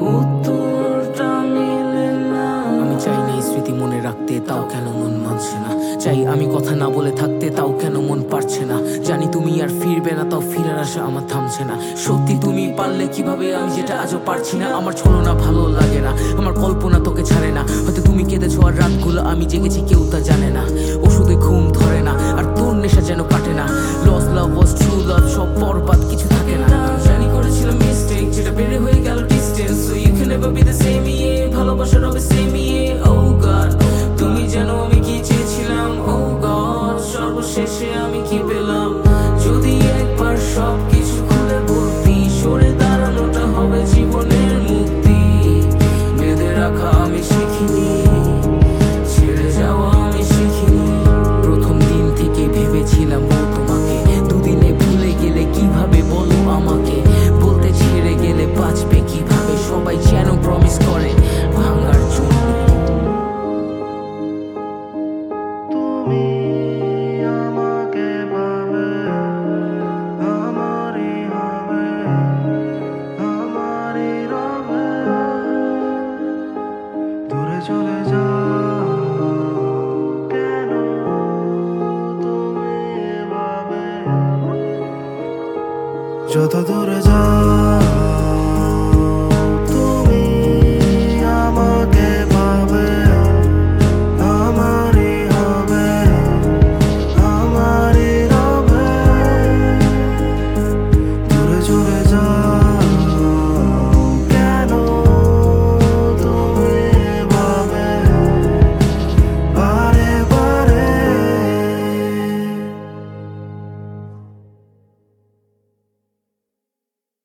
উত্তরটা মেলে না। আমি চাই না এই স্মৃতি মনে রাখতে, তাও কেন মন মানছে না। চাই আমি কথা না বলে থাকতে, তাও কেন মন পারছে না। জানি তুমি আর ফিরবে না, তাও ফিরার আশা আমার থামছে না। সত্যি তুমি পারলে কিভাবে, আমি যেটা আজও পারছি না। আমার ছলনা ভালো লাগে না, আমার কল্পনা তোকে ছাড়ে না। হয়তো তুমি কেঁদেছো আর রাতগুলো আমি জেগেছি, কেউ তা জানে না। ওষুধে ঘুম ধরে না, আর তোর নেশা যেন কাটে না। লস লাভ ওয়াজ ট্রু লাভ, সব বরবাদ, কিছু থাকে না। জানি করেছিলাম মিস্টেক, যেটা বেড়ে হয়ে গেল distance. So you can never be the same, yeah. ভালোবাসার হবে same, yeah. Oh God, তুমি জানো আমি কি চেয়েছিলাম। Oh God, সর্বশেষে আমি কি পেলাম। যদি একবার সবকিছু খুলে বলতি, সরে দাঁড়ানোটা হবে জীবনের মুক্তি। বেঁধে রাখা আমি শিখিনি, ছেড়ে যাওয়া আমি শিখিনি। প্রথম দিন থেকে ভেবেছিলাম ও তোমাকে, দুদিনে ভুলে গেলে কিভাবে বলো আমাকে। বলতে ছেড়ে গেলে বাঁচবে কিভাবে, সবাই যেন প্রমিস করে ভাঙার জন্য। তুমি আমাকে পাবে, আমারই হবে, আমারই রবে। দূরে চলে যাও কেন তুমি এভাবে, যত দূরে যাও